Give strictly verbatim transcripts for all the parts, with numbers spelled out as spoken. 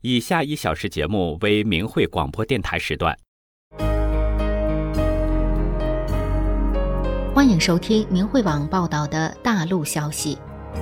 以下一小时节目为明慧广播电台时段。 欢迎收听明慧网报道的大陆消息。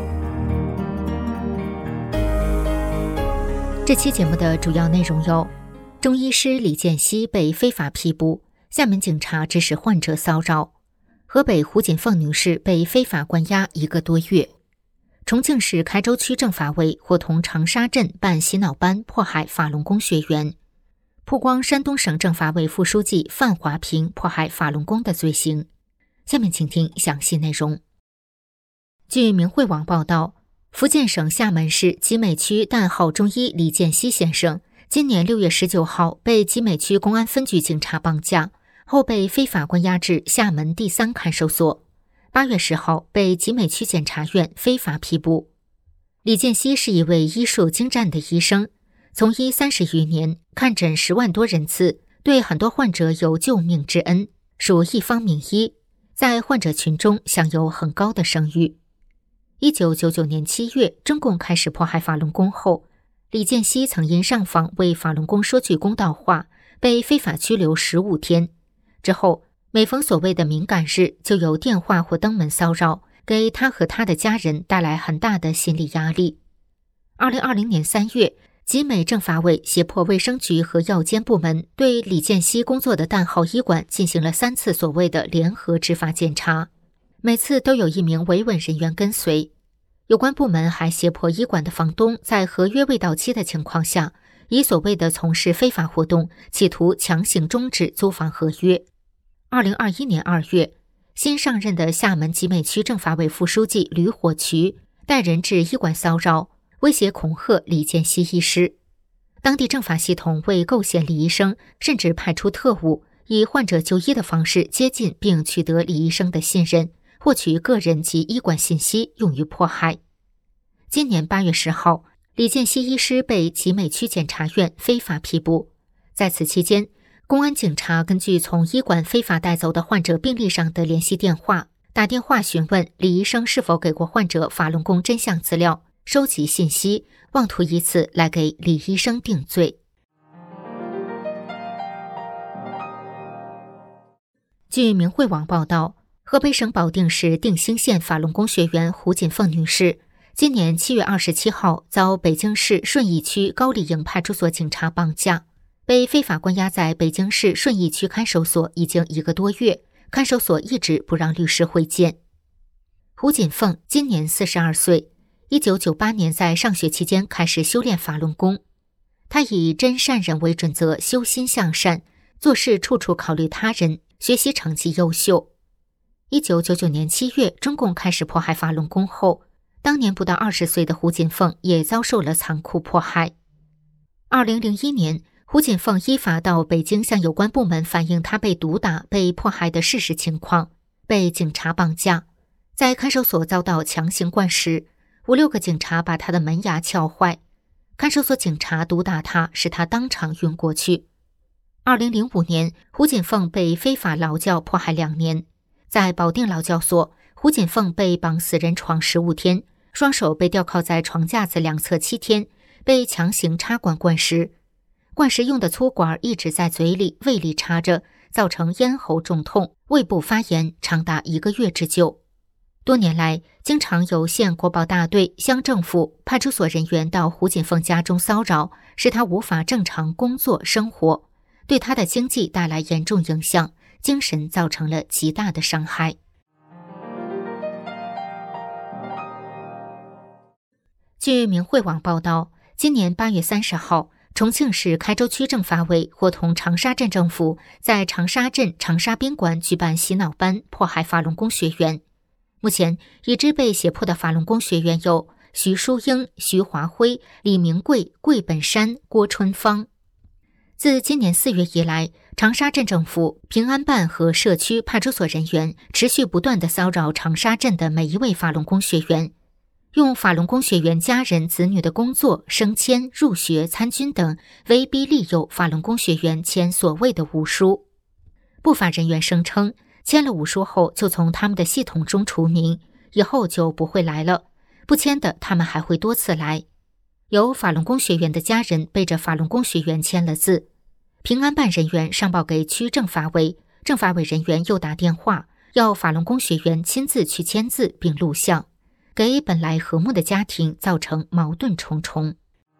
这期节目的主要内容有：中医师李健熙被非法批捕，厦门警察指使患者骚扰；河北胡锦凤女士被非法关押一个多月；重庆市开州区政法委伙同长沙镇办洗脑班迫害法轮功学员；曝光山东省政法委副书记范华平迫害法轮功的罪行。下面请听详细内容。据明慧网报道，福建省厦门市集美区旦号中医李健熙先生今年六月十九号被集美区公安分局警察绑架，后被非法关押至厦门第三看守所。八月十号被集美区检察院非法批捕。李健熙是一位医术精湛的医生，从医三十余年，看诊十万多人次，对很多患者有救命之恩，属一方名医，在患者群中享有很高的声誉。一九九九年七月，中共开始迫害法轮功后，李健熙曾因上访为法轮功说句公道话，被非法拘留十五天。之后，每逢所谓的敏感日，就有电话或登门骚扰，给他和他的家人带来很大的心理压力。二零二零年三月，集美政法委胁迫卫生局和药监部门对李健熙工作的旦号医馆进行了三次所谓的联合执法检查，每次都有一名维稳人员跟随。有关部门还胁迫医馆的房东在合约未到期的情况下，以所谓的从事非法活动，企图强行终止租房合约。二零二一年二月，新上任的厦门集美区政法委副书记吕火渠带人至医馆骚扰，威胁恐吓李健熙医师。当地政法系统为构陷李医生，甚至派出特务，以患者就医的方式接近并取得李医生的信任，获取个人及医馆信息，用于迫害。今年八月十号，李健熙医师被集美区检察院非法批捕。在此期间，公安警察根据从医馆非法带走的患者病历上的联系电话，打电话询问李医生是否给过患者法轮功真相资料，收集信息，妄图以此来给李医生定罪。据明慧网报道，河北省保定市定兴县法轮功学员胡锦凤女士今年七月二十七号遭北京市顺义区高丽营派出所警察绑架，被非法关押在北京市顺义区看守所已经一个多月，看守所一直不让律师会见。胡锦凤今年四十二岁，一九九八年在上学期间开始修炼法轮功。她以真善忍为准则，修心向善，做事处处考虑他人，学习成绩优秀。一九九九年七月，中共开始迫害法轮功后，当年不到二十岁的胡锦凤也遭受了残酷迫害。二零零一年，胡锦凤依法到北京向有关部门反映她被毒打、被迫害的事实情况，被警察绑架，在看守所遭到强行灌食，五六个警察把她的门牙撬坏，看守所警察毒打她，使她当场晕过去。二零零五年，胡锦凤被非法劳教迫害两年，在保定劳教所，胡锦凤被绑死人床十五天，双手被吊靠在床架子两侧七天，被强行插管灌食。灌食用的粗管一直在嘴里、胃里插着，造成咽喉肿痛、胃部发炎，长达一个月之久。多年来，经常有县国保大队、乡政府、派出所人员到胡锦凤家中骚扰，使她无法正常工作生活，对她的经济带来严重影响，精神造成了极大的伤害。据明慧网报道，今年八月三十号，重庆市开州区政法委伙同长沙镇政府在长沙镇长沙宾馆举办洗脑班，迫害法轮功学员。目前，已知被胁迫的法轮功学员有徐淑英、徐华辉、李明贵、桂本山、郭春芳。自今年四月以来，长沙镇政府、平安办和社区派出所人员持续不断地骚扰长沙镇的每一位法轮功学员，用法轮功学员家人子女的工作、升迁、入学、参军等威逼利诱法轮功学员签所谓的武书。不法人员声称，签了武书后就从他们的系统中除名，以后就不会来了，不签的他们还会多次来。 由法轮功学员的家人背着法轮功学员签了字。平安办人员上报给区政法委，政法委人员又打电话要法轮功学员亲自去签字并录像，给本来和睦的家庭造成矛盾重重。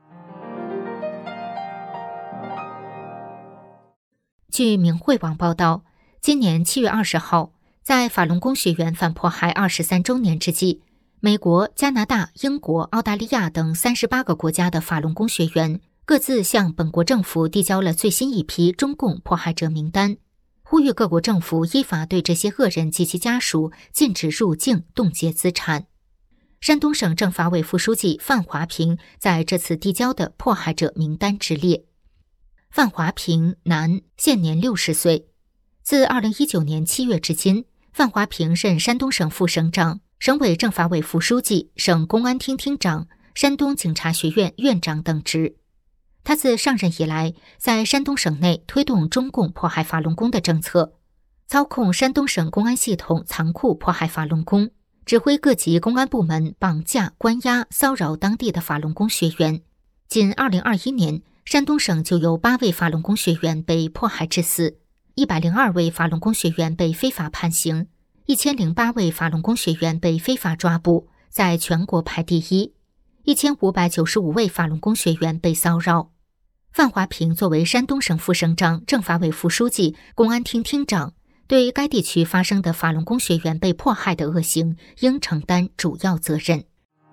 据明慧网报道，今年七月二十号，在法轮功学员反迫害二十三周年之际，美国、加拿大、英国、澳大利亚等三十八个国家的法轮功学员各自向本国政府递交了最新一批中共迫害者名单，呼吁各国政府依法对这些恶人及其家属禁止入境、冻结资产。山东省政法委副书记范华平在这次递交的迫害者名单之列。范华平，男，现年六十岁。自二零一九年七月至今，范华平任山东省副省长、省委政法委副书记、省公安厅厅长、山东警察学院院长等职。他自上任以来，在山东省内推动中共迫害法轮功的政策，操控山东省公安系统残酷迫害法轮功，指挥各级公安部门绑架、关押、骚扰当地的法轮功学员。仅二零二一年，山东省就有八位法轮功学员被迫害致死，一百零二位法轮功学员被非法判刑，一千零八位法轮功学员被非法抓捕，在全国排第一。一千五百九十五位法轮功学员被骚扰。范华平作为山东省副省长、政法委副书记、公安厅厅长，对该地区发生的法轮功学员被迫害的恶行应承担主要责任。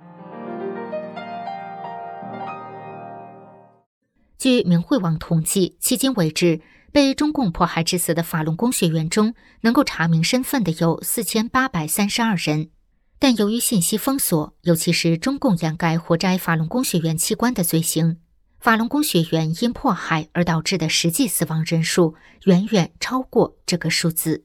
据明慧网统计，迄今为止，被中共迫害致死的法轮功学员中，能够查明身份的有四千八百三十二人。但由于信息封锁，尤其是中共掩盖活摘法轮功学员器官的罪行，法轮功学员因迫害而导致的实际死亡人数远远超过这个数字。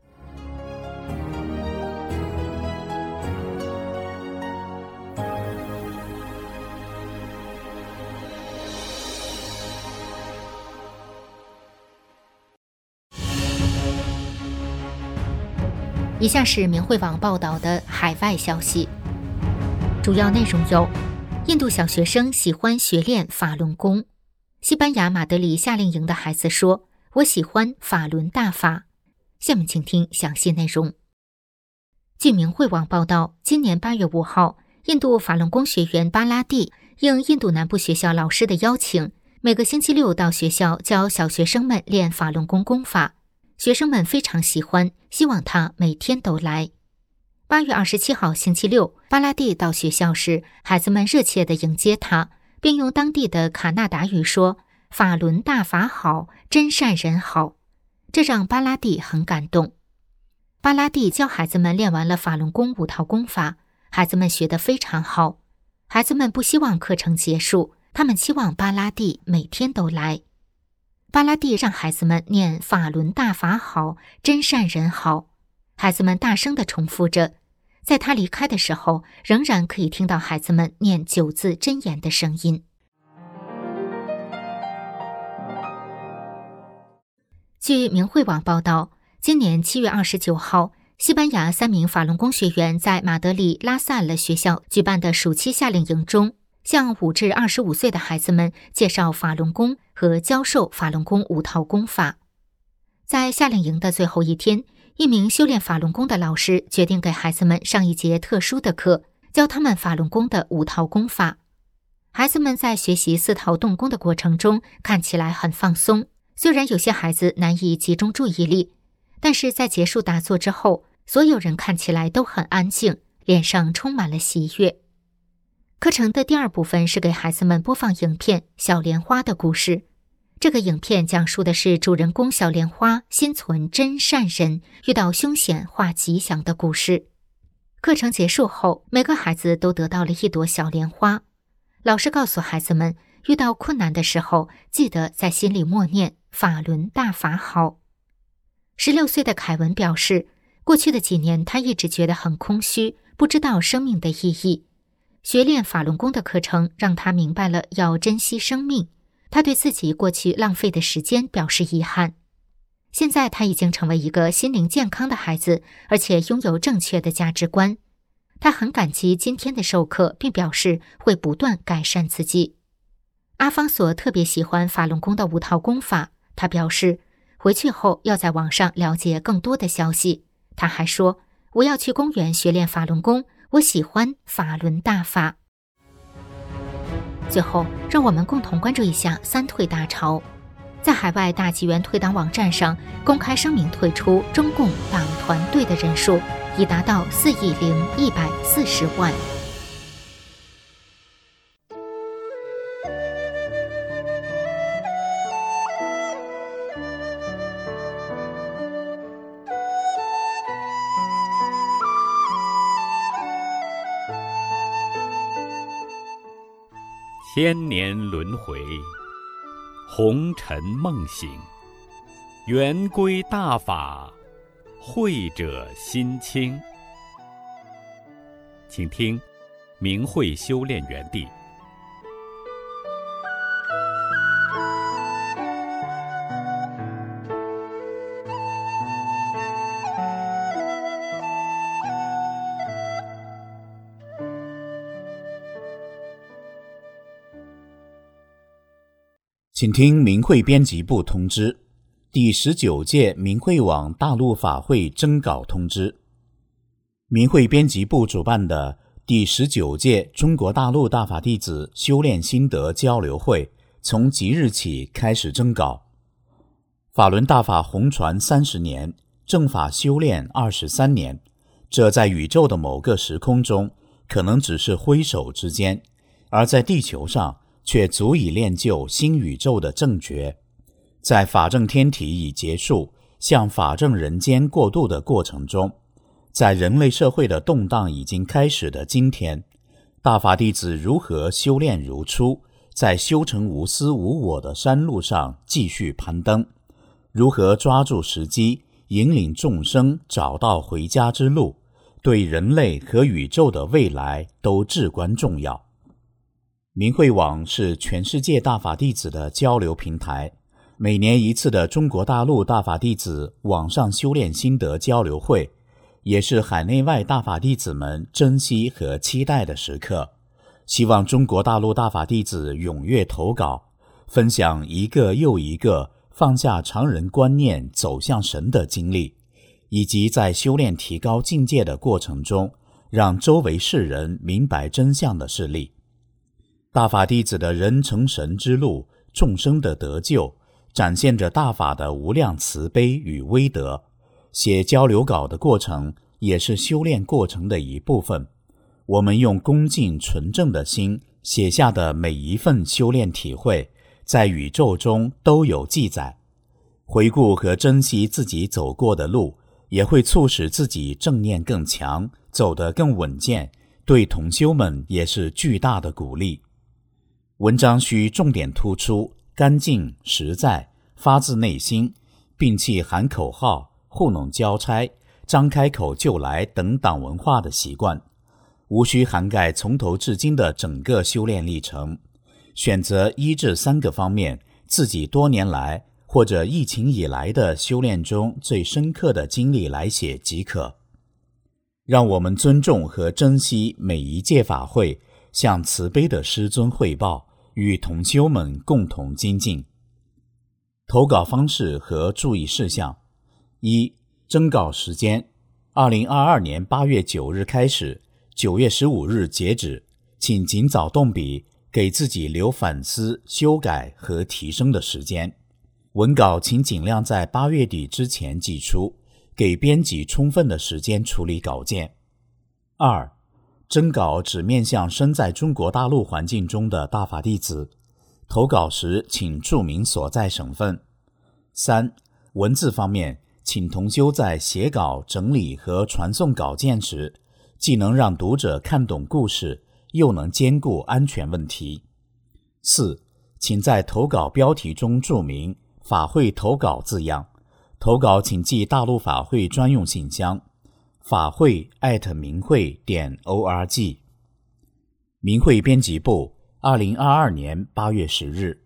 以下是明慧网报道的海外消息，主要内容有：印度小学生喜欢学练法轮功。西班牙马德里夏令营的孩子说：“我喜欢法轮大法。”下面请听详细内容。据明慧网报道，今年八月五号，印度法轮功学员巴拉蒂应印度南部学校老师的邀请，每个星期六到学校教小学生们练法轮功功法。学生们非常喜欢，希望他每天都来。八月二十七号星期六，巴拉蒂到学校时，孩子们热切地迎接他，并用当地的卡纳达语说：“法轮大法好，真善人好。”这让巴拉蒂很感动。巴拉蒂教孩子们练完了法轮功五套功法，孩子们学得非常好。孩子们不希望课程结束，他们期望巴拉蒂每天都来。巴拉蒂让孩子们念法轮大法好，真善人好。孩子们大声地重复着，在他离开的时候，仍然可以听到孩子们念九字真言的声音。据明慧网报道，今年七月二十九号，西班牙三名法轮功学员在马德里拉萨勒学校举办的暑期夏令营中，向五至二十五岁的孩子们介绍法轮功和教授法轮功五套功法。在夏令营的最后一天，一名修炼法轮功的老师决定给孩子们上一节特殊的课，教他们法轮功的五套功法。孩子们在学习四套动功的过程中看起来很放松，虽然有些孩子难以集中注意力，但是在结束打坐之后，所有人看起来都很安静，脸上充满了喜悦。课程的第二部分是给孩子们播放影片《小莲花的故事》。这个影片讲述的是主人公小莲花心存真善人，遇到凶险化吉祥的故事。课程结束后，每个孩子都得到了一朵小莲花。老师告诉孩子们，遇到困难的时候，记得在心里默念法轮大法好。十六岁的凯文表示，过去的几年他一直觉得很空虚，不知道生命的意义。学练法轮功的课程让他明白了要珍惜生命，他对自己过去浪费的时间表示遗憾。现在他已经成为一个心灵健康的孩子，而且拥有正确的价值观。 他很感激今天的授课，并表示会不断改善自己。阿方索特别喜欢法轮功的五套功法，他表示回去后要在网上了解更多的消息。他还说，我要去公园学练法轮功，我喜欢法轮大法。最后，让我们共同关注一下三退大潮。在海外大纪元退党网站上公开声明退出中共党团队的人数已达到四亿零一百四十万。 千年轮回，红尘梦醒，圆规大法，慧者心清。请听明慧修炼园地。 请听明慧编辑部通知，第十九届明慧网大陆法会征稿通知。明慧编辑部主办的第十九届中国大陆大法弟子修炼心得交流会从即日起开始征稿。法轮大法红传三十年，正法修炼二十三年，这在宇宙的某个时空中可能只是挥手之间，而在地球上却足以练就新宇宙的正觉。在法正天体已结束向法正人间过渡的过程中，在人类社会的动荡已经开始的今天，大法弟子如何修炼如初，在修成无私无我的山路上继续攀登，如何抓住时机引领众生找到回家之路，对人类和宇宙的未来都至关重要。明慧网是全世界大法弟子的交流平台，每年一次的中国大陆大法弟子网上修炼心得交流会，也是海内外大法弟子们珍惜和期待的时刻。希望中国大陆大法弟子踊跃投稿，分享一个又一个放下常人观念走向神的经历，以及在修炼提高境界的过程中让周围世人明白真相的事例。大法弟子的人成神之路，众生的得救，展现着大法的无量慈悲与威德。写交流稿的过程也是修炼过程的一部分。我们用恭敬纯正的心写下的每一份修炼体会，在宇宙中都有记载。回顾和珍惜自己走过的路，也会促使自己正念更强，走得更稳健，对同修们也是巨大的鼓励。文章需重点突出干净、实在、发自内心，摒弃喊口号、糊弄交差、张开口就来等党文化的习惯，无需涵盖从头至今的整个修炼历程，选择一至三个方面自己多年来或者疫情以来的修炼中最深刻的经历来写即可。让我们尊重和珍惜每一届法会，向慈悲的师尊汇报，与同修们共同精进。投稿方式和注意事项：一、征稿时间二零二二年八月九日开始，九月十五日截止，请尽早动笔，给自己留反思、修改和提升的时间。文稿请尽量在八月底之前寄出，给编辑充分的时间处理稿件。二、征稿只面向身在中国大陆环境中的大法弟子，投稿时请注明所在省份。三、文字方面，请同修在写稿、整理和传送稿件时，既能让读者看懂故事，又能兼顾安全问题。四、请在投稿标题中注明法会投稿字样，投稿请寄大陆法会专用信箱法会艾特明慧点 org。 明慧编辑部二零二二年八月十日。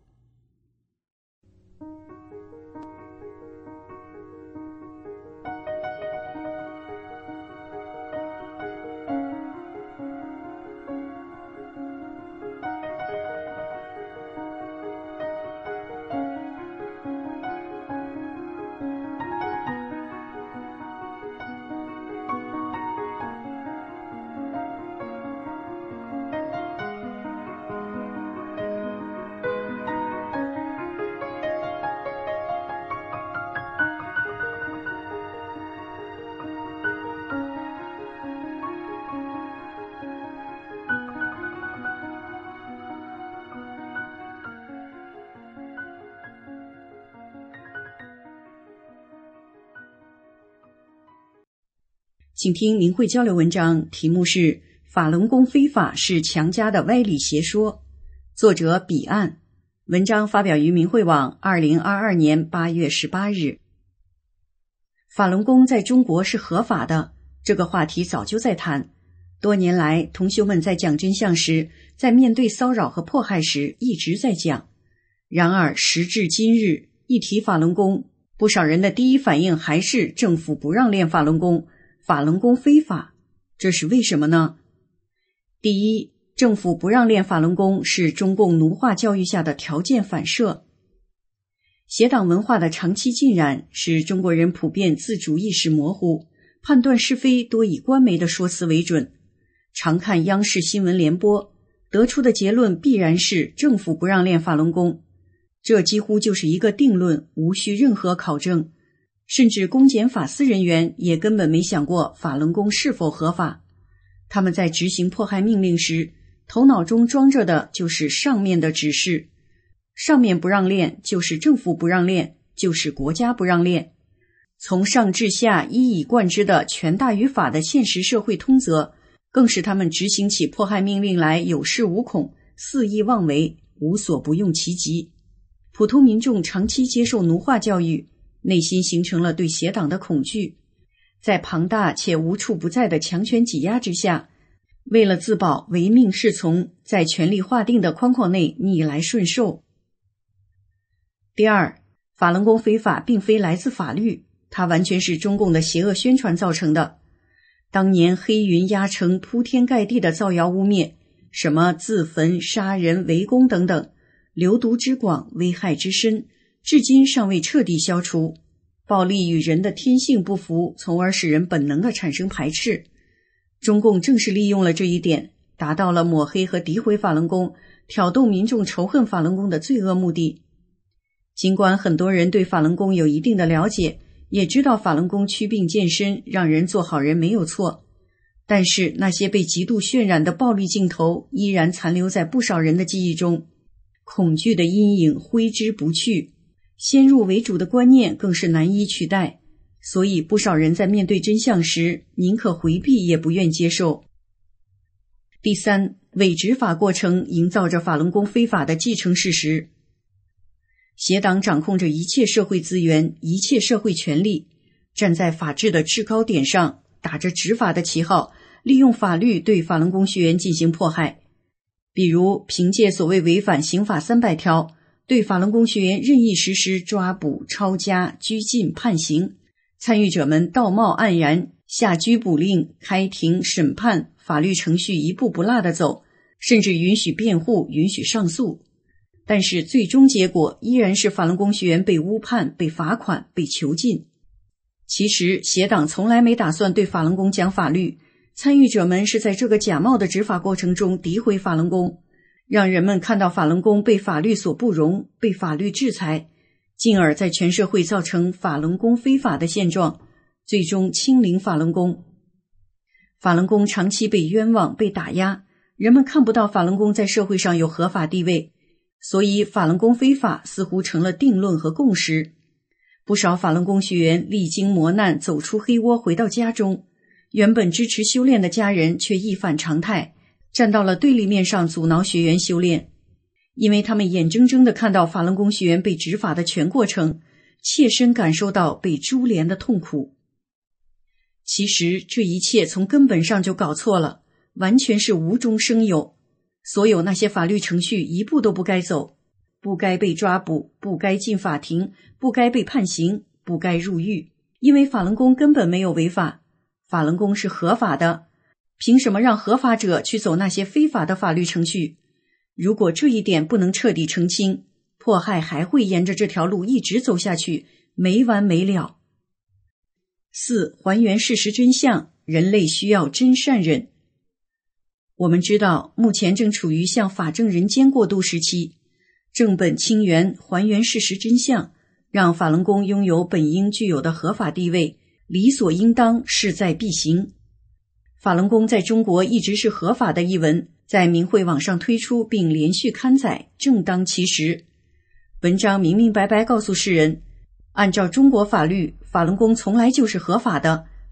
请听明慧交流文章，题目是法轮功非法是强加的歪理邪说，作者彼岸，文章发表于明慧网二零二二年八月十八日。法轮功在中国是合法的，这个话题早就在谈。多年来，同修们在讲真相时，在面对骚扰和迫害时一直在讲。然而时至今日，一提法轮功，不少人的第一反应还是政府不让练法轮功，法轮功非法。这是为什么呢？第一，政府不让练法轮功是中共奴化教育下的条件反射。邪党文化的长期浸染，使中国人普遍自主意识模糊，判断是非多以官媒的说辞为准。常看央视新闻联播，得出的结论必然是政府不让练法轮功，这几乎就是一个定论，无需任何考证。甚至公检法司人员也根本没想过法轮功是否合法。他们在执行迫害命令时，头脑中装着的就是上面的指示，上面不让练，就是政府不让练，就是国家不让练。从上至下一以贯之的权大于法的现实社会通则，更使他们执行起迫害命令来有恃无恐，肆意妄为，无所不用其极。普通民众长期接受奴化教育，内心形成了对邪党的恐惧，在庞大且无处不在的强权挤压之下，为了自保，唯命是从，在权力划定的框框内逆来顺受。第二，法轮功非法并非来自法律，它完全是中共的邪恶宣传造成的。当年黑云压城，铺天盖地的造谣污蔑，什么自焚、杀人、围攻等等，流毒之广，危害之深，至今尚未彻底消除。暴力与人的天性不符，从而使人本能地产生排斥。中共正是利用了这一点，达到了抹黑和诋毁法轮功，挑动民众仇恨法轮功的罪恶目的。尽管很多人对法轮功有一定的了解，也知道法轮功祛病健身，让人做好人没有错，但是那些被极度渲染的暴力镜头依然残留在不少人的记忆中，恐惧的阴影挥之不去，先入为主的观念更是难以取代，所以不少人在面对真相时，宁可回避也不愿接受。第三，伪执法过程营造着法轮功非法的既成事实。邪党掌控着一切社会资源，一切社会权利，站在法治的制高点上，打着执法的旗号，利用法律对法轮功学员进行迫害。比如凭借所谓违反刑法三百条，对法轮功学员任意实施抓捕、抄家、拘禁、判刑，参与者们道貌岸然，下拘捕令、开庭、审判，法律程序一步不落地走，甚至允许辩护、允许上诉。但是最终结果依然是法轮功学员被误判、被罚款、被囚禁。其实邪党从来没打算对法轮功讲法律，参与者们是在这个假冒的执法过程中诋毁法轮功，让人们看到法轮功被法律所不容，被法律制裁，进而在全社会造成法轮功非法的现状，最终清零法轮功。法轮功长期被冤枉、被打压，人们看不到法轮功在社会上有合法地位，所以法轮功非法似乎成了定论和共识。不少法轮功学员历经磨难，走出黑窝回到家中，原本支持修炼的家人却一反常态，站到了对立面上阻挠学员修炼。因为他们眼睁睁地看到法轮功学员被执法的全过程，切身感受到被株连的痛苦。其实这一切从根本上就搞错了，完全是无中生有。所有那些法律程序一步都不该走，不该被抓捕，不该进法庭，不该被判刑，不该入狱，因为法轮功根本没有违法，法轮功是合法的，凭什么让合法者去走那些非法的法律程序？如果这一点不能彻底澄清，迫害还会沿着这条路一直走下去，没完没了。四、还原事实真相，人类需要真善忍。我们知道，目前正处于向法正人间过渡时期，正本清源，还原事实真相，让法轮功拥有本应具有的合法地位，理所应当，势在必行。法轮功在中国一直是合法的一文，在明慧网上推出并连续刊载，正当其时。文章明明白白告诉世人，按照中国法律，法轮功从来就是合法的，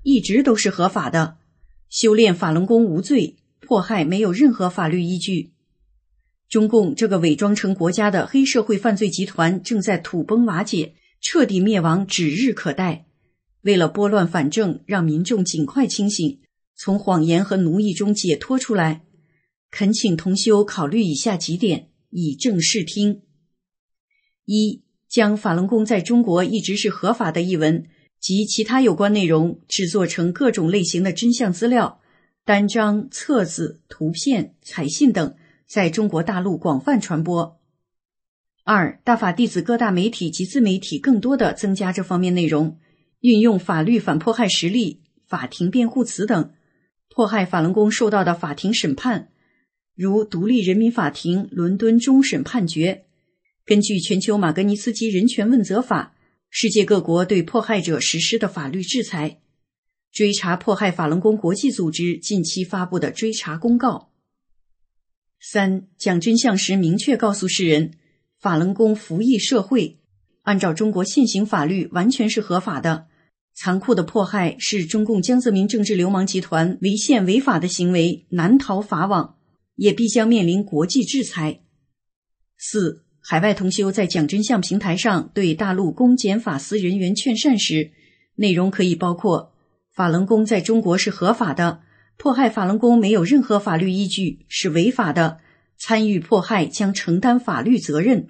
一直都是合法的，修炼法轮功无罪，迫害没有任何法律依据。中共这个伪装成国家的黑社会犯罪集团正在土崩瓦解，彻底灭亡指日可待。为了拨乱反正，让民众尽快清醒，从谎言和奴役中解脱出来，恳请同修考虑以下几点，以正视听。一、将法轮功在中国一直是合法的一文及其他有关内容制作成各种类型的真相资料、单张、册子、图片、彩信等，在中国大陆广泛传播。二、大法弟子各大媒体及自媒体更多地增加这方面内容，运用法律反迫害实例、法庭辩护词等，迫害法轮功受到的法庭审判，如独立人民法庭伦敦终审判决，根据全球马格尼茨基人权问责法，世界各国对迫害者实施的法律制裁，追查迫害法轮功国际组织近期发布的追查公告。三、讲真相时明确告诉世人，法轮功服役社会，按照中国现行法律完全是合法的，残酷的迫害是中共江泽民政治流氓集团违宪违法的行为，难逃法网，也必将面临国际制裁。四、海外同修在讲真相平台上对大陆公检法司人员劝善时，内容可以包括法轮功在中国是合法的，迫害法轮功没有任何法律依据，是违法的，参与迫害将承担法律责任。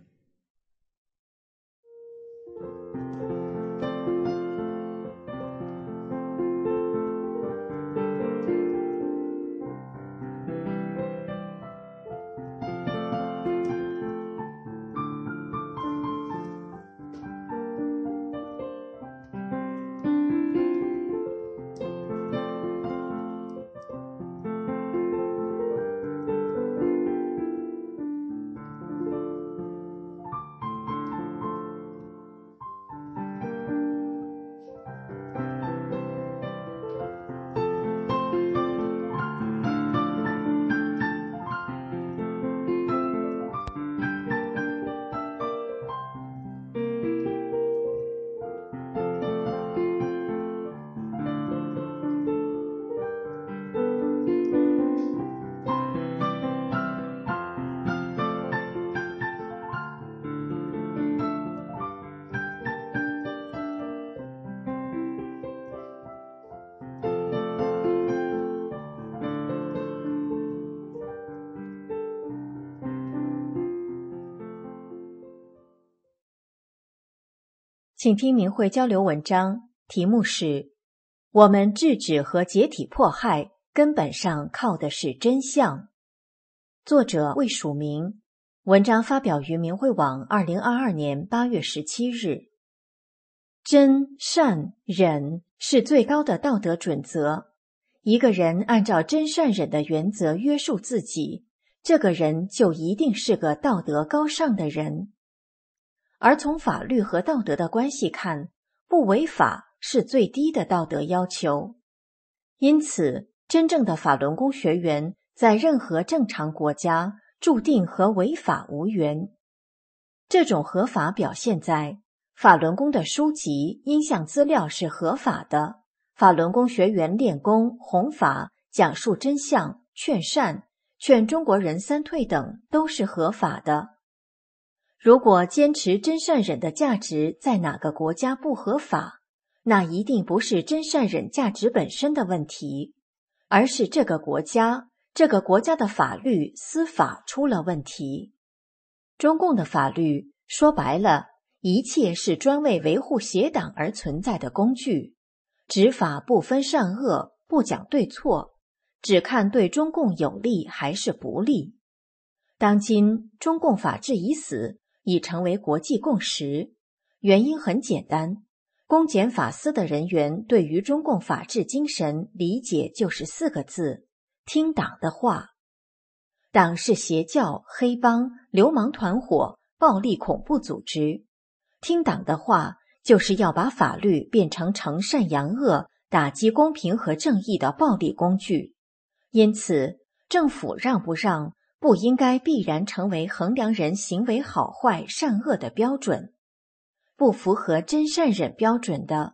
请听明慧交流文章，题目是我们制止和解体迫害根本上靠的是真相。作者未署名，文章发表于明慧网二零二二年八月十七日。真、善、忍是最高的道德准则，一个人按照真善忍的原则约束自己，这个人就一定是个道德高尚的人。而从法律和道德的关系看，不违法是最低的道德要求。因此，真正的法轮功学员在任何正常国家注定和违法无缘。这种合法表现在法轮功的书籍、音像资料是合法的，法轮功学员练功、弘法、讲述真相、劝善、劝中国人三退等都是合法的。如果坚持真善忍的价值在哪个国家不合法，那一定不是真善忍价值本身的问题，而是这个国家、这个国家的法律、司法出了问题。中共的法律说白了，一切是专为维护邪党而存在的工具，执法不分善恶，不讲对错，只看对中共有利还是不利。当今中共法治已死，已成为国际共识，原因很简单，公检法司的人员对于中共法治精神理解就是四个字：听党的话。党是邪教、黑帮、流氓团伙、暴力恐怖组织，听党的话就是要把法律变成惩善扬恶、打击公平和正义的暴力工具。因此，政府让不让不应该必然成为衡量人行为好坏善恶的标准。不符合真善忍标准的，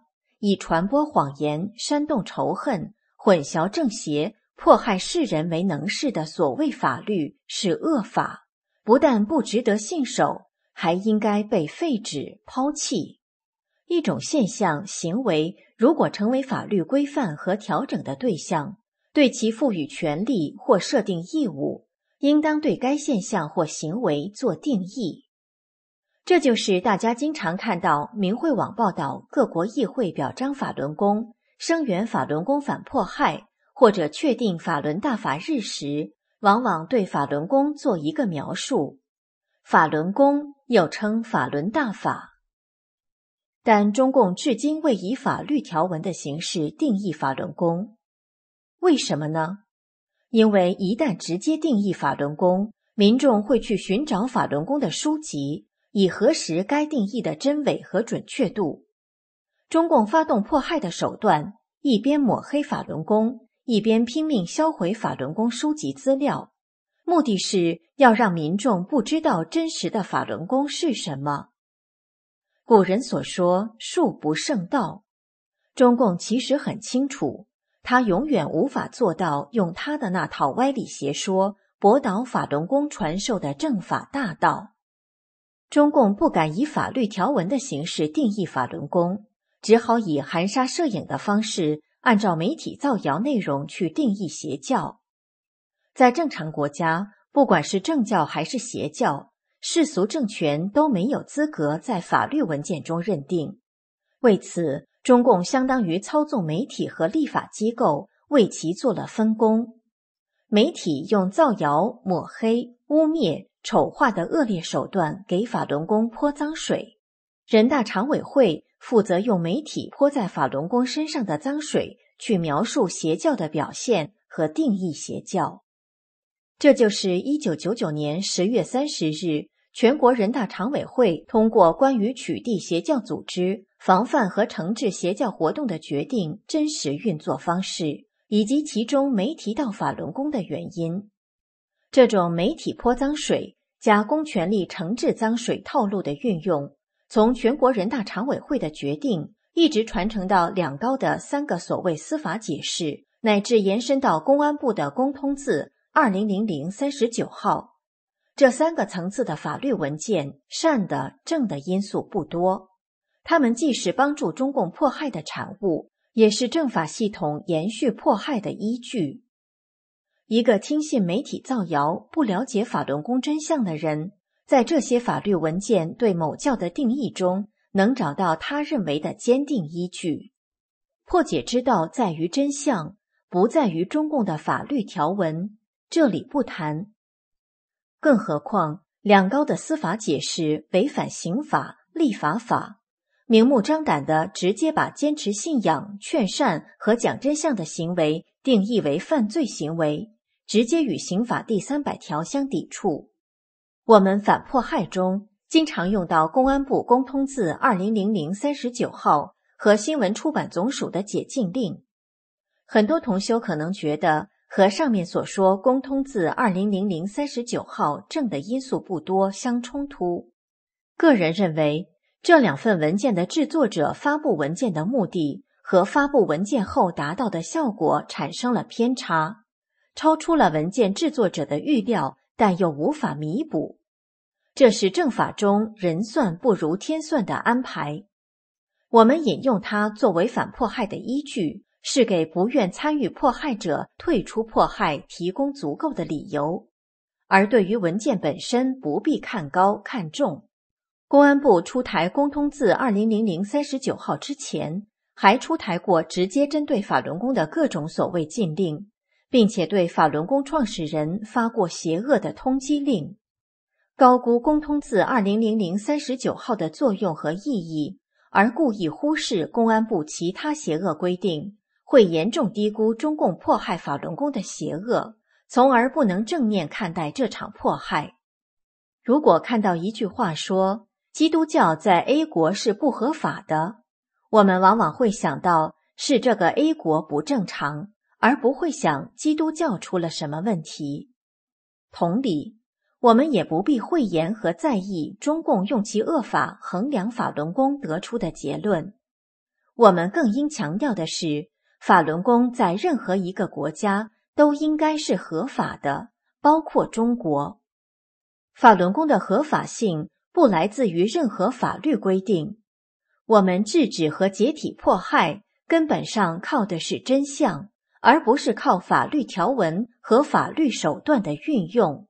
以传播谎言、煽动仇恨、混淆正邪、迫害世人为能事的所谓法律是恶法，不但不值得信守，还应该被废止、抛弃。一种现象、行为如果成为法律规范和调整的对象，对其赋予权利或设定义务，应当对该现象或行为做定义。这就是大家经常看到明慧网报道各国议会表彰法轮功、声援法轮功反迫害，或者确定法轮大法日时，往往对法轮功做一个描述。法轮功又称法轮大法。但中共至今未以法律条文的形式定义法轮功。为什么呢？因为一旦直接定义法轮功，民众会去寻找法轮功的书籍，以核实该定义的真伪和准确度。中共发动迫害的手段，一边抹黑法轮功，一边拼命销毁法轮功书籍资料，目的是要让民众不知道真实的法轮功是什么。古人所说术不胜道，中共其实很清楚，他永远无法做到用他的那套歪理邪说驳倒法轮功传授的正法大道。中共不敢以法律条文的形式定义法轮功，只好以含沙射影的方式，按照媒体造谣内容去定义邪教。在正常国家，不管是正教还是邪教，世俗政权都没有资格在法律文件中认定。为此，中共相当于操纵媒体和立法机构，为其做了分工。媒体用造谣、抹黑、污蔑、丑化的恶劣手段给法轮功泼脏水，人大常委会负责用媒体泼在法轮功身上的脏水去描述邪教的表现和定义邪教。这就是一九九九年十月三十日全国人大常委会通过关于取缔邪教组织、防范和惩治邪教活动的决定真实运作方式，以及其中没提到法轮功的原因。这种媒体泼脏水加公权力惩治脏水套路的运用，从全国人大常委会的决定一直传承到两高的三个所谓司法解释，乃至延伸到公安部的公通字二零零零三十九号。这三个层次的法律文件，善的、正的因素不多，它们既是帮助中共迫害的产物，也是政法系统延续迫害的依据。一个听信媒体造谣、不了解法轮功真相的人，在这些法律文件对某教的定义中，能找到他认为的坚定依据。破解之道在于真相，不在于中共的法律条文，这里不谈。更何况，两高的司法解释违反刑法、立法法，明目张胆地直接把坚持信仰、劝善和讲真相的行为定义为犯罪行为，直接与刑法第三百条相抵触。我们反迫害中经常用到公安部公通字二零零零三十九号和新闻出版总署的解禁令。很多同修可能觉得和上面所说公通字二零零零三十九号正的因素不多相冲突。个人认为，这两份文件的制作者发布文件的目的和发布文件后达到的效果产生了偏差，超出了文件制作者的预料，但又无法弥补。这是政法中人算不如天算的安排。我们引用它作为反迫害的依据，是给不愿参与迫害者退出迫害提供足够的理由，而对于文件本身不必看高看重。公安部出台公通字二零零零三十九号之前，还出台过直接针对法轮功的各种所谓禁令，并且对法轮功创始人发过邪恶的通缉令。高估公通字二零零零三十九号的作用和意义，而故意忽视公安部其他邪恶规定，会严重低估中共迫害法轮功的邪恶，从而不能正面看待这场迫害。如果看到一句话说基督教在 A 国是不合法的，我们往往会想到是这个 A 国不正常，而不会想基督教出了什么问题。同理，我们也不必讳言和在意中共用其恶法衡量法轮功得出的结论。 我们更应强调的是，法轮功在任何一个国家都应该是合法的，包括中国。法轮功的合法性不来自于任何法律规定，我们制止和解体迫害根本上靠的是真相，而不是靠法律条文和法律手段的运用。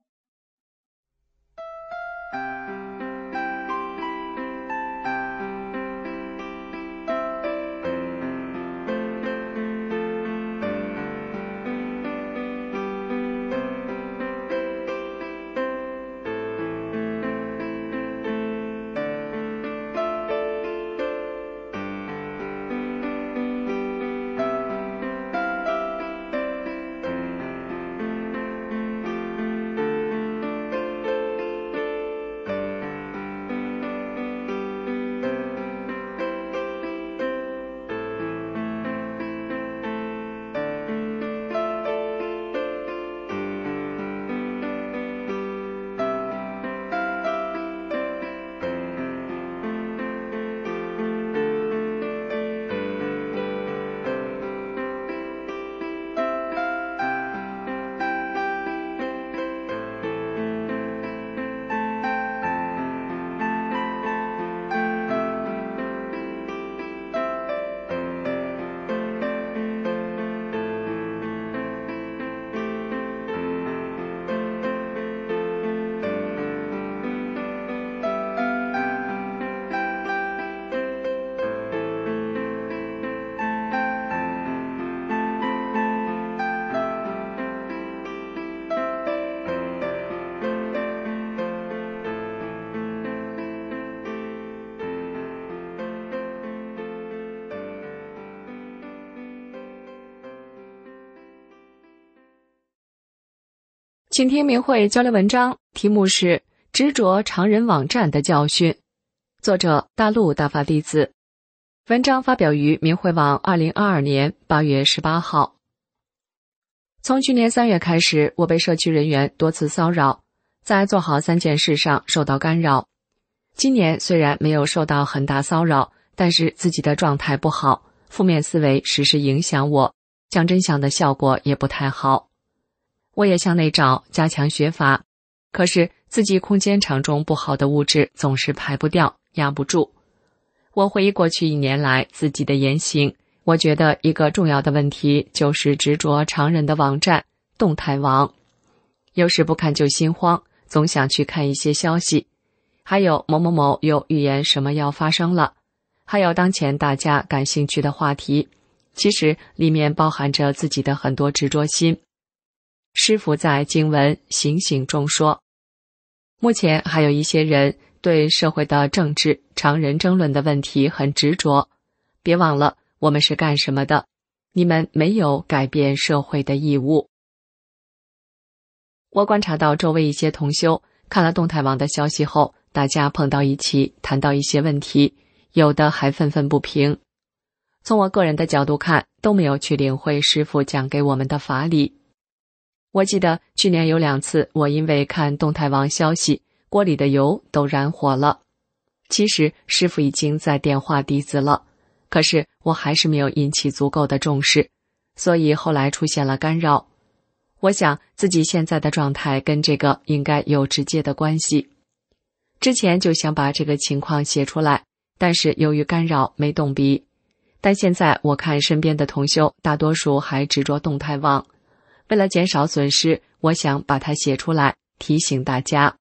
请听明慧交流文章，题目是《执着常人网站的教训》，作者大陆大法弟子。文章发表于明慧网二零二二年八月十八号。从去年三月开始，我被社区人员多次骚扰，在做好三件事上受到干扰。今年虽然没有受到很大骚扰，但是自己的状态不好，负面思维时时影响我，讲真相的效果也不太好。我也向内找，加强学法，可是自己空间场中不好的物质总是排不掉，压不住。我回忆过去一年来自己的言行，我觉得一个重要的问题就是执着常人的网站动态网。有时不看就心慌，总想去看一些消息，还有某某某又预言什么要发生了，还有当前大家感兴趣的话题，其实里面包含着自己的很多执着心。师父在经文醒醒中说，目前还有一些人对社会的政治、常人争论的问题很执着，别忘了我们是干什么的，你们没有改变社会的义务。我观察到周围一些同修看了动态网的消息后，大家碰到一起谈到一些问题，有的还愤愤不平。从我个人的角度看，都没有去领会师父讲给我们的法理。我记得去年有两次，我因为看动态网消息，锅里的油都燃火了。其实师父已经在电话弟子了，可是我还是没有引起足够的重视，所以后来出现了干扰。我想自己现在的状态跟这个应该有直接的关系。之前就想把这个情况写出来，但是由于干扰没动笔。但现在我看身边的同修大多数还执着动态网，为了减少损失，我想把它写出来，提醒大家。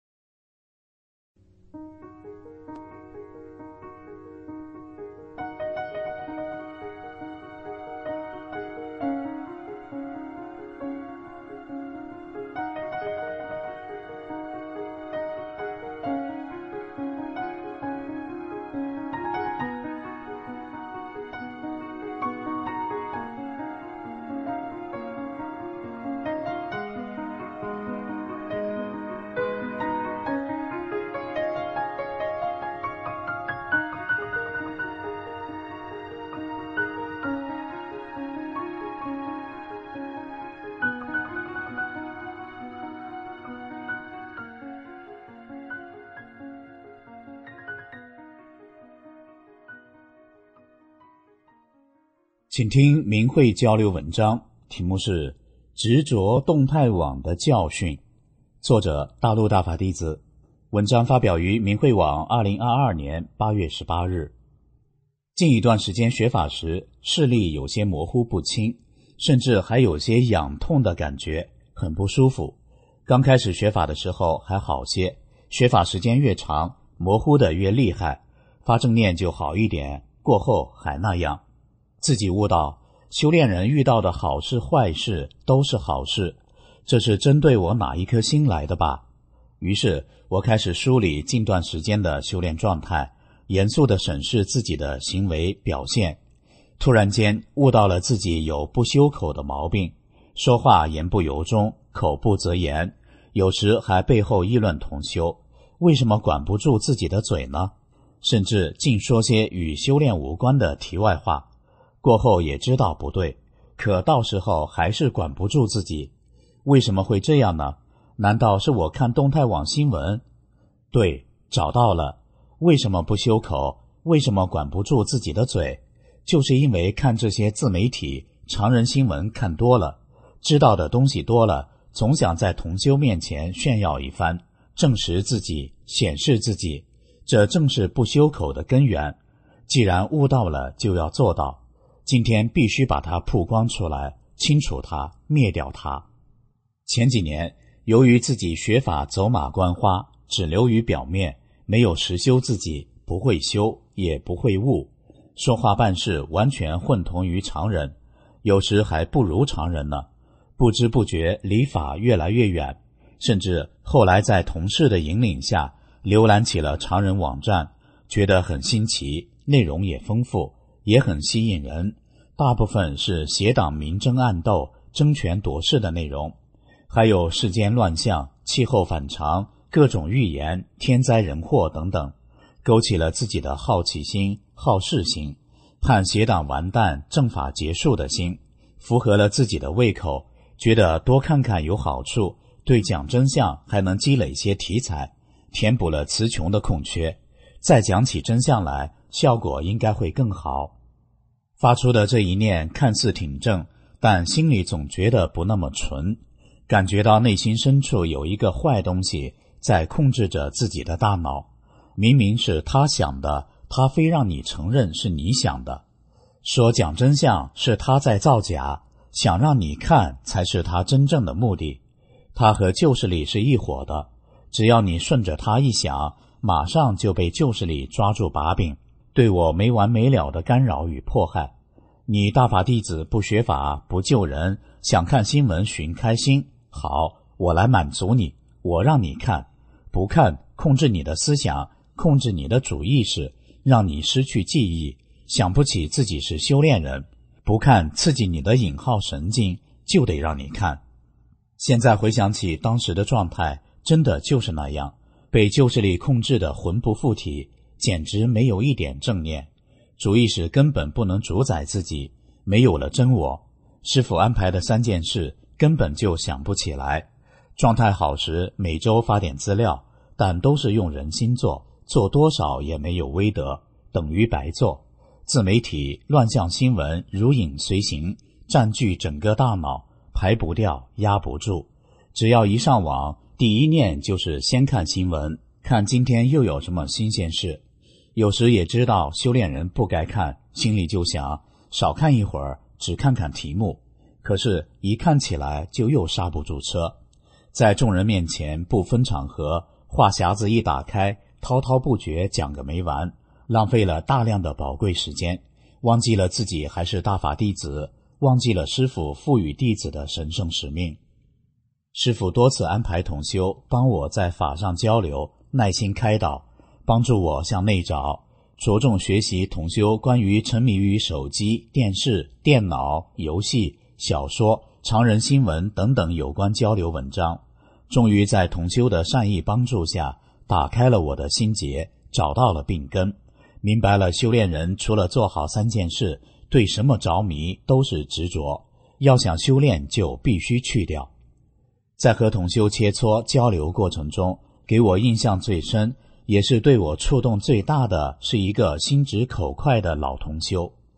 请听明慧交流文章，题目是执着动态网的教训，作者大陆大法弟子。文章发表于明慧网二零二二年八月十八日。近一段时间学法时，视力有些模糊不清，甚至还有些痒痛的感觉，很不舒服。刚开始学法的时候还好些，学法时间越长，模糊的越厉害，发正念就好一点，过后还那样。自己悟到，修炼人遇到的好事坏事都是好事，这是针对我哪一颗心来的吧？于是我开始梳理近段时间的修炼状态，严肃地审视自己的行为表现。突然间悟到了自己有不修口的毛病，说话言不由衷，口不择言，有时还背后议论同修，为什么管不住自己的嘴呢？甚至竟说些与修炼无关的题外话。过后也知道不对，可到时候还是管不住自己。为什么会这样呢？难道是我看动态网新闻？对，找到了。为什么不修口？为什么管不住自己的嘴？就是因为看这些自媒体、常人新闻看多了，知道的东西多了，总想在同修面前炫耀一番，证实自己，显示自己，这正是不修口的根源。既然悟到了，就要做到。今天必须把它曝光出来，清除它，灭掉它。前几年由于自己学法走马观花，只流于表面，没有实修自己，不会修也不会悟，说话办事完全混同于常人，有时还不如常人呢。不知不觉离法越来越远，甚至后来在同事的引领下浏览起了常人网站，觉得很新奇，内容也丰富，也很吸引人，大部分是邪党明争暗斗、争权夺势的内容，还有世间乱象、气候反常、各种预言、天灾人祸等等，勾起了自己的好奇心、好事心，盼邪党完蛋、正法结束的心，符合了自己的胃口，觉得多看看有好处，对讲真相还能积累些题材，填补了词穷的空缺，再讲起真相来，效果应该会更好。发出的这一念看似挺正，但心里总觉得不那么纯，感觉到内心深处有一个坏东西在控制着自己的大脑，明明是他想的，他非让你承认是你想的。说讲真相是他在造假，想让你看才是他真正的目的。他和旧势力是一伙的，只要你顺着他一想，马上就被旧势力抓住把柄，对我没完没了的干扰与迫害。你大法弟子不学法不救人，想看新闻寻开心，好，我来满足你，我让你看，不看控制你的思想，控制你的主意识，让你失去记忆，想不起自己是修炼人，不看刺激你的引号神经，就得让你看。现在回想起当时的状态，真的就是那样，被旧势力控制的魂不附体，简直没有一点正念，主意识根本不能主宰自己，没有了真我。师父安排的三件事根本就想不起来。状态好时每周发点资料，但都是用人心做，做多少也没有威德，等于白做。自媒体乱象新闻如影随形，占据整个大脑，排不掉，压不住。只要一上网，第一念就是先看新闻，看今天又有什么新鲜事。有时也知道修炼人不该看，心里就想少看一会儿，只看看题目。可是一看起来就又刹不住车，在众人面前不分场合，话匣子一打开，滔滔不绝讲个没完，浪费了大量的宝贵时间，忘记了自己还是大法弟子，忘记了师父赋予弟子的神圣使命。师父多次安排同修帮我在法上交流，耐心开导，帮助我向内找，着重学习同修关于沉迷于手机、电视、电脑、游戏、小说、常人新闻等等有关交流文章。终于在同修的善意帮助下，打开了我的心结，找到了病根，明白了修炼人除了做好三件事，对什么着迷都是执着，要想修炼就必须去掉。在和同修切磋交流过程中，给我印象最深，也是对我触动最大的，是一个心直口快的老同修。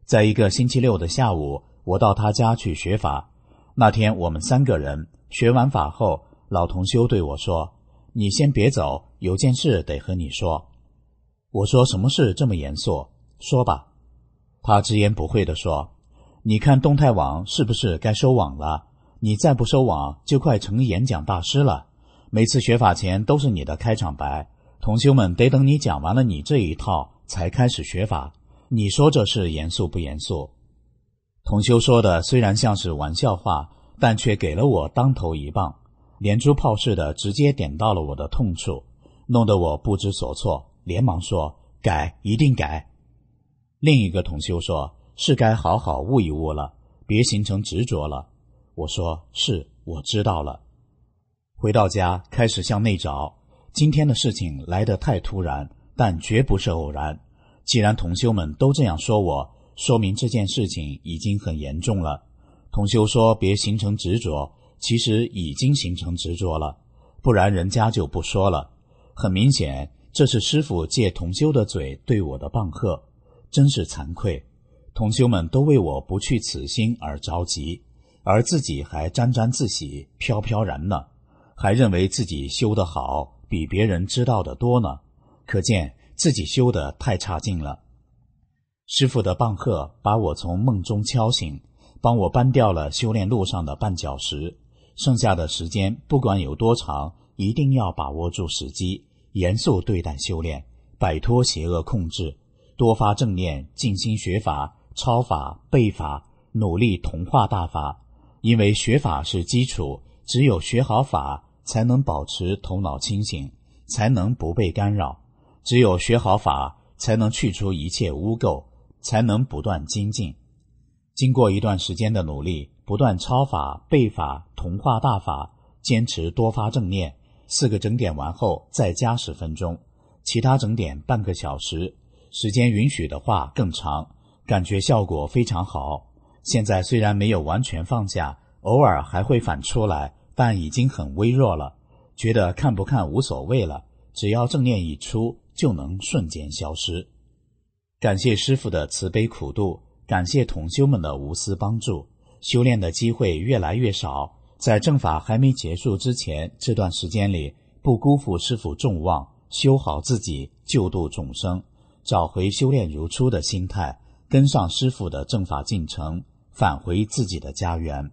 在一个星期六的下午，我到他家去学法。那天我们三个人学完法后，老同修对我说：“你先别走，有件事得和你说。”我说：“什么事这么严肃？说吧。”他直言不讳地说：“你看东泰网是不是该收网了？你再不收网，就快成演讲大师了。每次学法前都是你的开场白，同修们得等你讲完了你这一套才开始学法。你说这事严肃不严肃？”同修说的虽然像是玩笑话，但却给了我当头一棒，连珠炮似的直接点到了我的痛处，弄得我不知所措，连忙说：“改，一定改。”另一个同修说：“是该好好悟一悟了，别形成执着了。”我说：“是，我知道了。”回到家开始向内找，今天的事情来得太突然，但绝不是偶然。既然同修们都这样说我，说明这件事情已经很严重了。同修说别形成执着，其实已经形成执着了，不然人家就不说了。很明显，这是师父借同修的嘴对我的棒喝，真是惭愧。同修们都为我不去此心而着急，而自己还沾沾自喜，飘飘然呢，还认为自己修得好，比别人知道的多呢，可见自己修得太差劲了。师父的棒喝把我从梦中敲醒，帮我搬掉了修炼路上的绊脚石，剩下的时间不管有多长，一定要把握住时机，严肃对待修炼，摆脱邪恶控制，多发正念，静心学法，抄法，背法，努力同化大法。因为学法是基础，只有学好法，才能保持头脑清醒，才能不被干扰。只有学好法，才能去除一切污垢，才能不断精进。经过一段时间的努力，不断抄法、背法、同化大法，坚持多发正念，四个整点完后再加十分钟，其他整点半个小时，时间允许的话更长，感觉效果非常好。现在虽然没有完全放下，偶尔还会反出来，但已经很微弱了，觉得看不看无所谓了，只要正念一出，就能瞬间消失。感谢师父的慈悲苦度，感谢同修们的无私帮助，修炼的机会越来越少。在正法还没结束之前，这段时间里，不辜负师父众望，修好自己，救度众生，找回修炼如初的心态，跟上师父的正法进程，返回自己的家园。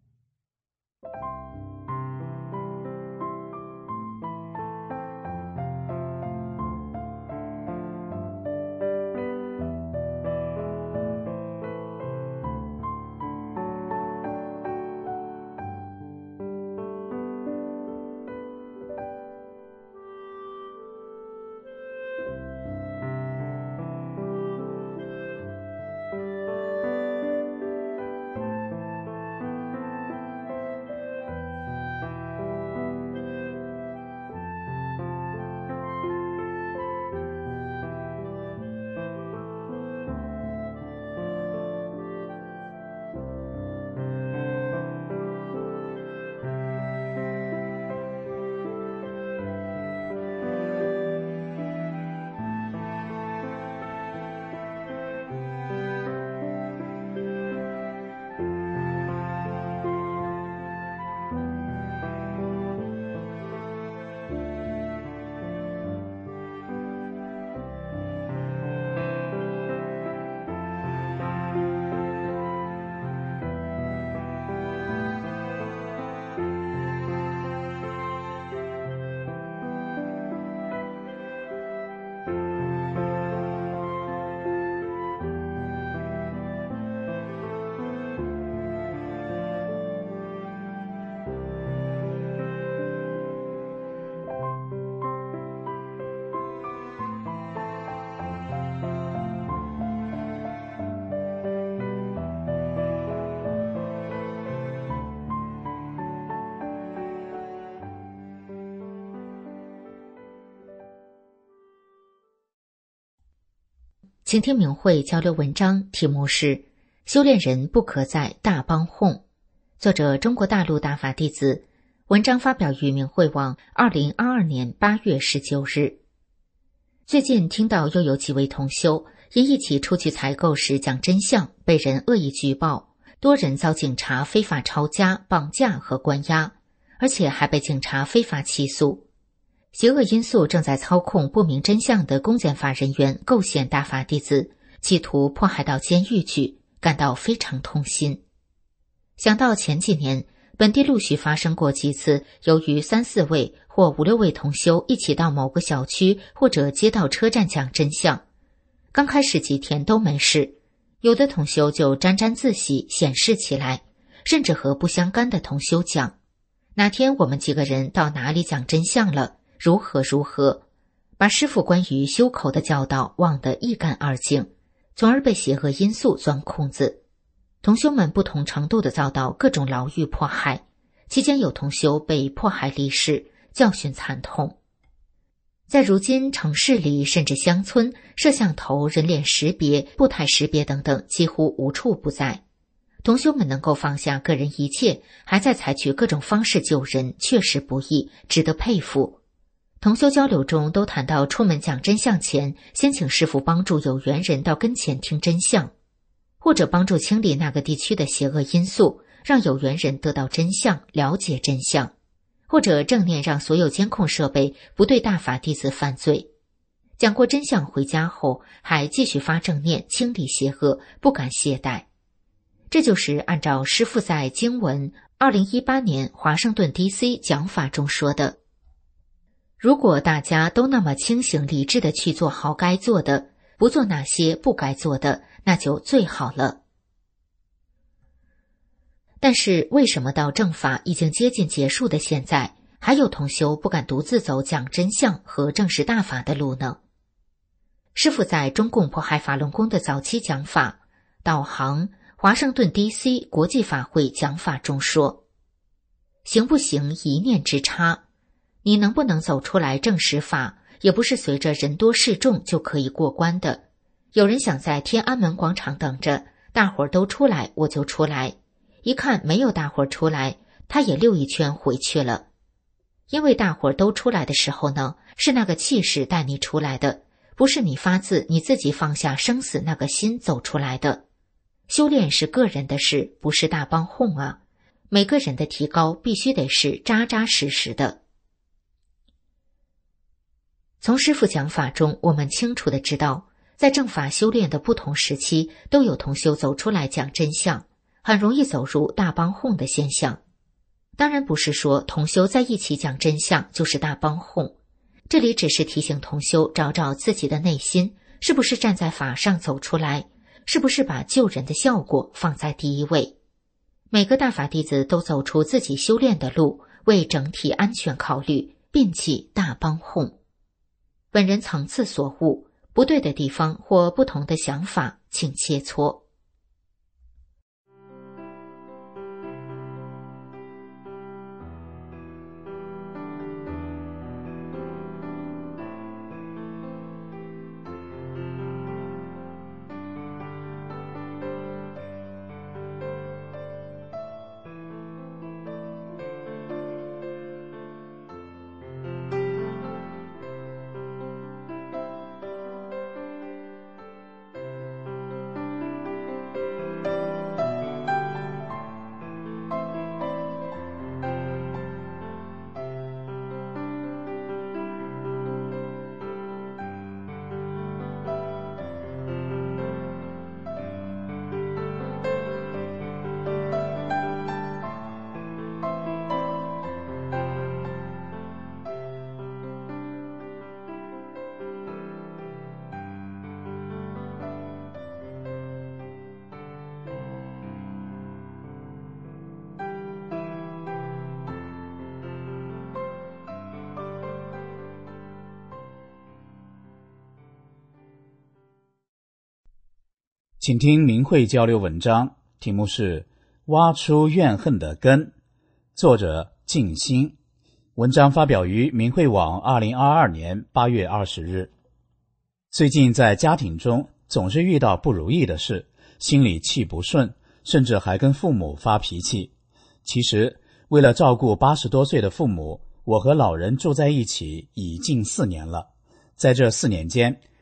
请听明慧交流文章，题目是修炼人不可在大帮哄，作者中国大陆大法弟子，文章发表于明慧网二零二二年八月十九日。最近听到又有几位同修因一起出去采购时讲真相，被人恶意举报，多人遭警察非法抄家、绑架和关押，而且还被警察非法起诉。邪恶因素正在操控不明真相的公检法人员构陷大法弟子，企图迫害到监狱去，感到非常痛心。想到前几年本地陆续发生过几次由于三四位或五六位同修一起到某个小区或者街道车站讲真相，刚开始几天都没事，有的同修就沾沾自喜显示起来，甚至和不相干的同修讲，哪天我们几个人到哪里讲真相了，如何如何，把师父关于修口的教导忘得一干二净，从而被邪恶因素钻空子。同修们不同程度地遭到各种牢狱迫害，期间有同修被迫害离世，教训惨痛。在如今城市里甚至乡村，摄像头、人脸识别、步态识别等等几乎无处不在。同修们能够放下个人一切，还在采取各种方式救人，确实不易，值得佩服。同修交流中都谈到出门讲真相前，先请师父帮助有缘人到跟前听真相，或者帮助清理那个地区的邪恶因素，让有缘人得到真相，了解真相，或者正念让所有监控设备不对大法弟子犯罪。讲过真相回家后，还继续发正念清理邪恶，不敢懈怠。这就是按照师父在经文二零一八年华盛顿 D C 讲法中说的，如果大家都那么清醒理智地去做好该做的，不做那些不该做的，那就最好了。但是为什么到正法已经接近结束的现在，还有同修不敢独自走讲真相和证实大法的路呢？师父在中共迫害法轮功的早期讲法导航华盛顿 D C 国际法会讲法中说，行不行一念之差，你能不能走出来证实法，也不是随着人多势众就可以过关的。有人想在天安门广场等着，大伙儿都出来我就出来，一看没有大伙儿出来，他也溜一圈回去了。因为大伙儿都出来的时候呢，是那个气势带你出来的，不是你发自你自己放下生死那个心走出来的。修炼是个人的事，不是大帮哄啊，每个人的提高必须得是扎扎实实的。从师父讲法中，我们清楚地知道，在正法修炼的不同时期，都有同修走出来讲真相，很容易走入大帮哄的现象。当然不是说同修在一起讲真相就是大帮哄，这里只是提醒同修找找自己的内心，是不是站在法上走出来，是不是把救人的效果放在第一位。每个大法弟子都走出自己修炼的路，为整体安全考虑，摒弃大帮哄。本人层次所悟，不对的地方或不同的想法，请切磋。 请听明慧交流文章，题目是挖出怨恨的根，作者静心。文章发表于明慧网二零二二年八月二十日。最近在家庭中总是遇到不如意的事，心里气不顺，甚至还跟父母发脾气。其实为了照顾八十多岁的父母，我和老人住在一起已近四年了。在这四年间，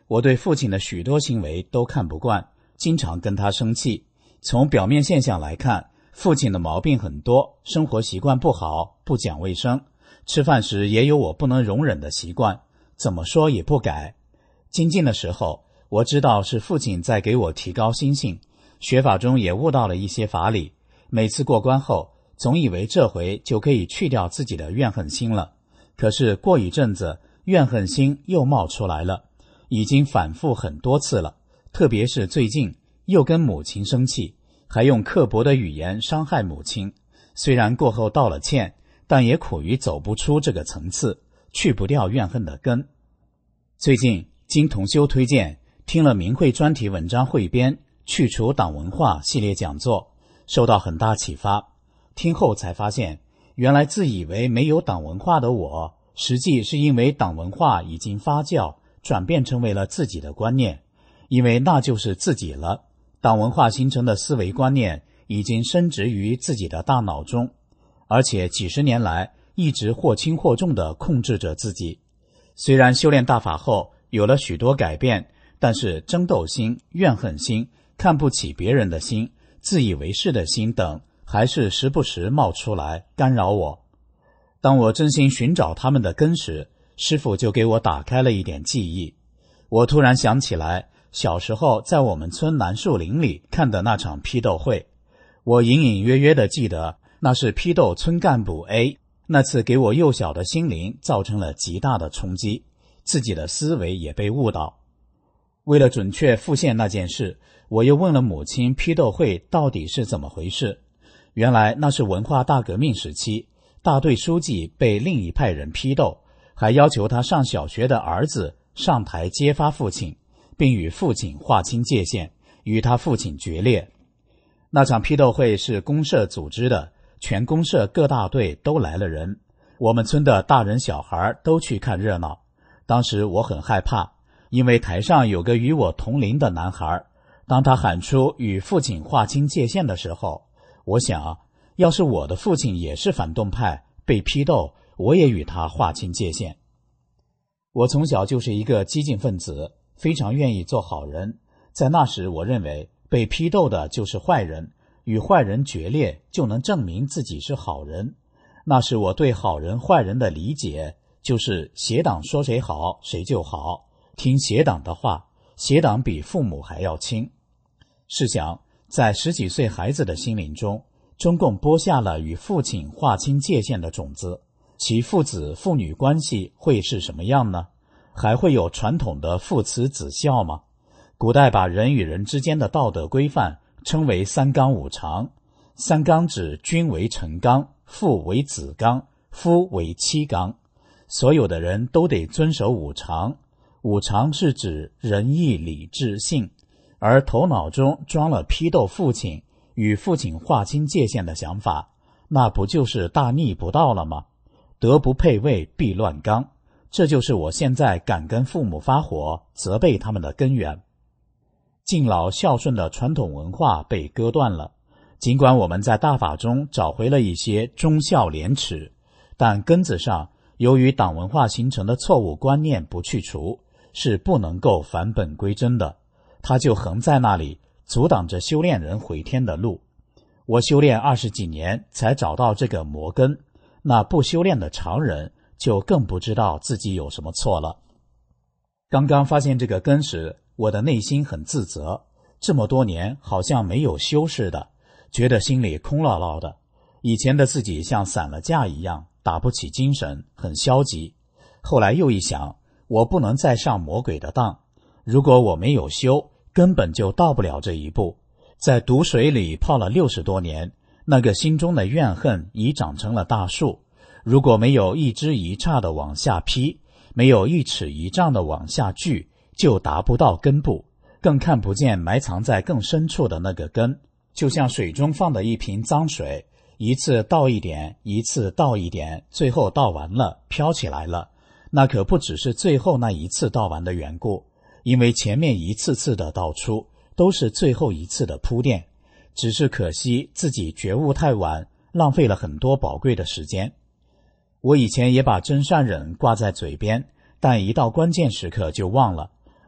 我对父亲的许多行为都看不惯，经常跟他生气。从表面现象来看，父亲的毛病很多，生活习惯不好，不讲卫生，吃饭时也有我不能容忍的习惯，怎么说也不改。精进的时候，我知道是父亲在给我提高心性，学法中也悟到了一些法理。每次过关后，总以为这回就可以去掉自己的怨恨心了，可是过一阵子，怨恨心又冒出来了，已经反复很多次了。特别是最近又跟母亲生气，还用刻薄的语言伤害母亲。虽然过后道了歉，但也苦于走不出这个层次，去不掉怨恨的根。最近经同修推荐，听了明慧专题文章汇编去除党文化系列讲座，受到很大启发。听后才发现，原来自以为没有党文化的我，实际是因为党文化已经发酵，转变成为了自己的观念，因为那就是自己了。党文化形成的思维观念已经深植于自己的大脑中，而且几十年来一直或轻或重地控制着自己。虽然修炼大法后有了许多改变，但是争斗心、怨恨心、看不起别人的心、自以为是的心等还是时不时冒出来干扰我。当我真心寻找他们的根时，师父就给我打开了一点记忆。我突然想起来小时候在我们村南树林里看的那场批斗会，我隐隐约约地记得那是批斗村干部 A， 那次给我幼小的心灵造成了极大的冲击，自己的思维也被误导。为了准确复现那件事，我又问了母亲批斗会到底是怎么回事。原来那是文化大革命时期，大队书记被另一派人批斗，还要求他上小学的儿子上台揭发父亲，并与父亲划清界限，与他父亲决裂。那场批斗会是公社组织的，全公社各大队都来了人，我们村的大人小孩都去看热闹。当时我很害怕，因为台上有个与我同龄的男孩，当他喊出与父亲划清界限的时候，我想要是我的父亲也是反动派，被批斗，我也与他划清界限。我从小就是一个激进分子，非常愿意做好人。在那时我认为被批斗的就是坏人，与坏人决裂就能证明自己是好人。那时我对好人坏人的理解就是邪党说谁好谁就好，听邪党的话，邪党比父母还要亲。试想在十几岁孩子的心灵中，中共播下了与父亲划清界限的种子，其父子父女关系会是什么样呢？还会有传统的父慈子孝吗？古代把人与人之间的道德规范称为三纲五常。三纲指君为臣纲，父为子纲，夫为妻纲。所有的人都得遵守五常。五常是指仁义礼智信，而头脑中装了批斗父亲、与父亲划清界限的想法，那不就是大逆不道了吗？德不配位，必乱纲。这就是我现在敢跟父母发火、责备他们的根源。敬老孝顺的传统文化被割断了，尽管我们在大法中找回了一些忠孝廉耻，但根子上由于党文化形成的错误观念不去除，是不能够返本归真的，它就横在那里，阻挡着修炼人回天的路。我修炼二十几年才找到这个魔根，那不修炼的常人就更不知道自己有什么错了。刚刚发现这个根时，我的内心很自责，这么多年好像没有修似的，觉得心里空落落的。以前的自己像散了架一样，打不起精神，很消极。后来又一想，我不能再上魔鬼的当，如果我没有修，根本就到不了这一步。在毒水里泡了六十多年，那个心中的怨恨已长成了大树，如果没有一枝一杈的往下劈，没有一尺一丈的往下锯，就达不到根部，更看不见埋藏在更深处的那个根。就像水中放的一瓶脏水，一次倒一点，一次倒一点，最后倒完了，飘起来了。那可不只是最后那一次倒完的缘故，因为前面一次次的倒出，都是最后一次的铺垫。只是可惜自己觉悟太晚，浪费了很多宝贵的时间。我以前也把真善忍挂在嘴边，但一到关键时刻就忘了。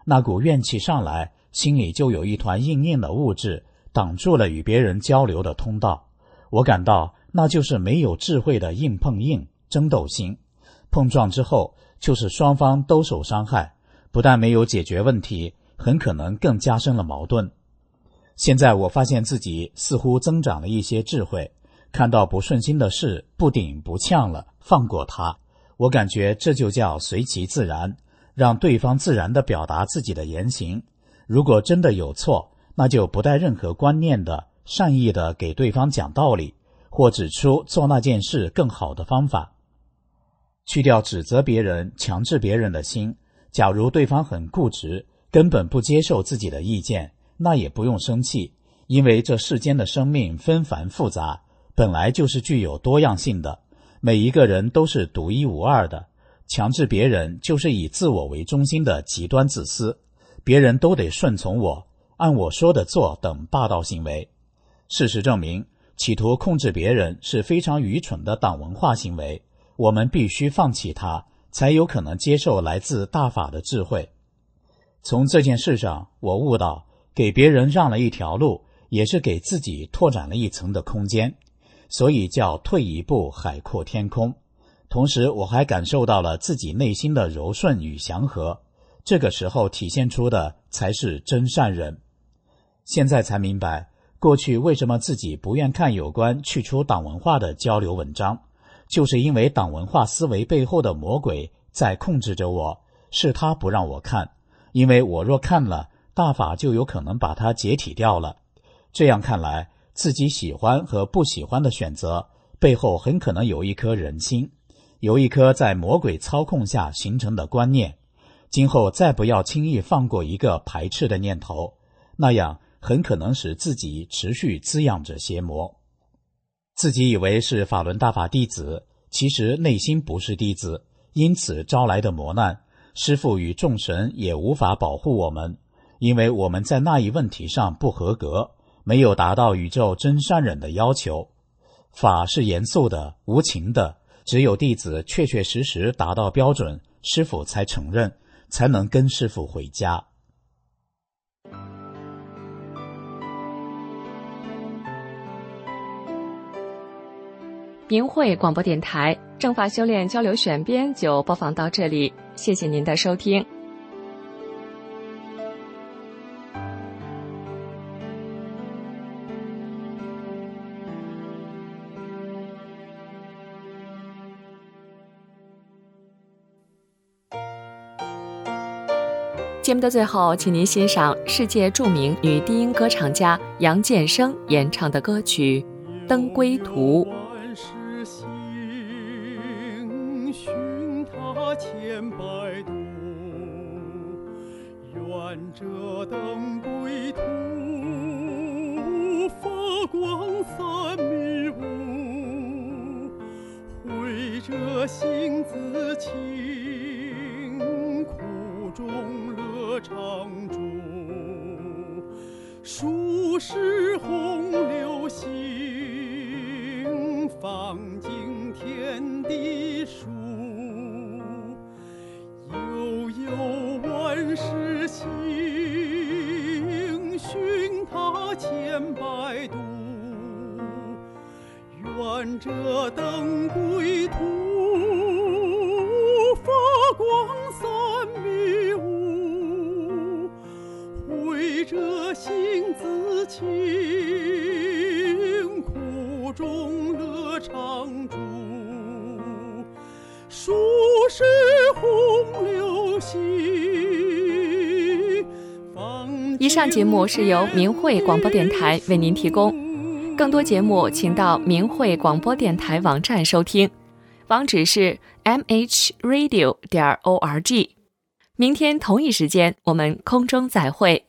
那股怨气上来，心里就有一团硬硬的物质挡住了与别人交流的通道。我感到那就是没有智慧的硬碰硬争斗心，碰撞之后就是双方都受伤害，不但没有解决问题，很可能更加深了矛盾。现在我发现自己似乎增长了一些智慧，看到不顺心的事不顶不呛了，放过它。我感觉这就叫随其自然，让对方自然地表达自己的言行。如果真的有错，那就不带任何观念的善意地给对方讲道理，或指出做那件事更好的方法。去掉指责别人、强制别人的心。假如对方很固执，根本不接受自己的意见，那也不用生气，因为这世间的生命纷繁复杂，本来就是具有多样性的，每一个人都是独一无二的。强制别人就是以自我为中心的极端自私，别人都得顺从我，按我说的做等霸道行为。事实证明，企图控制别人是非常愚蠢的党文化行为，我们必须放弃它，才有可能接受来自大法的智慧。从这件事上，我悟到给别人让了一条路，也是给自己拓展了一层的空间，所以叫退一步海阔天空。同时我还感受到了自己内心的柔顺与祥和，这个时候体现出的才是真善人。现在才明白，过去为什么自己不愿看有关去除党文化的交流文章，就是因为党文化思维背后的魔鬼在控制着我，是他不让我看，因为我若看了，大法就有可能把它解体掉了。这样看来，自己喜欢和不喜欢的选择背后很可能有一颗人心，有一颗在魔鬼操控下形成的观念。今后再不要轻易放过一个排斥的念头，那样很可能使自己持续滋养着邪魔。自己以为是法轮大法弟子，其实内心不是弟子，因此招来的磨难，师父与众神也无法保护我们，因为我们在那一问题上不合格，没有达到宇宙真善忍的要求。法是严肃的、无情的，只有弟子确确实实达到标准，师父才承认，才能跟师父回家。 明慧广播电台正法修炼交流选编就播放到这里，谢谢您的收听。节目的最后，请您欣赏世界著名女低音歌唱家杨建生演唱的歌曲《灯归途》。 千百度，愿这灯归途，发光散迷雾，慧者性自清，苦中乐常驻，数十洪流行，放尽天地数。悠悠万世行，寻他千百度，愿这灯归途，发光散迷雾，慧者性自清，苦中乐常驻，数十洪流行。 以上节目是由明慧广播电台为您提供，更多节目请到明慧广播电台网站收听，网址是 m h radio 点 org。明天同一时间我们空中再会。